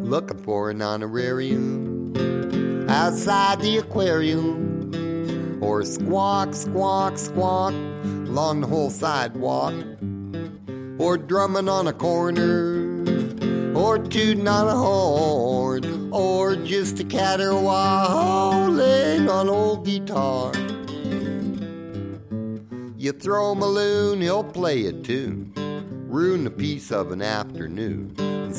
looking for an honorarium outside the aquarium, or squawk, squawk, squawk along the whole sidewalk, or drumming on a corner, or tooting on a horn, or just a caterwauling on old guitar. You throw him a loon, he'll play a tune, ruin a piece of an afternoon.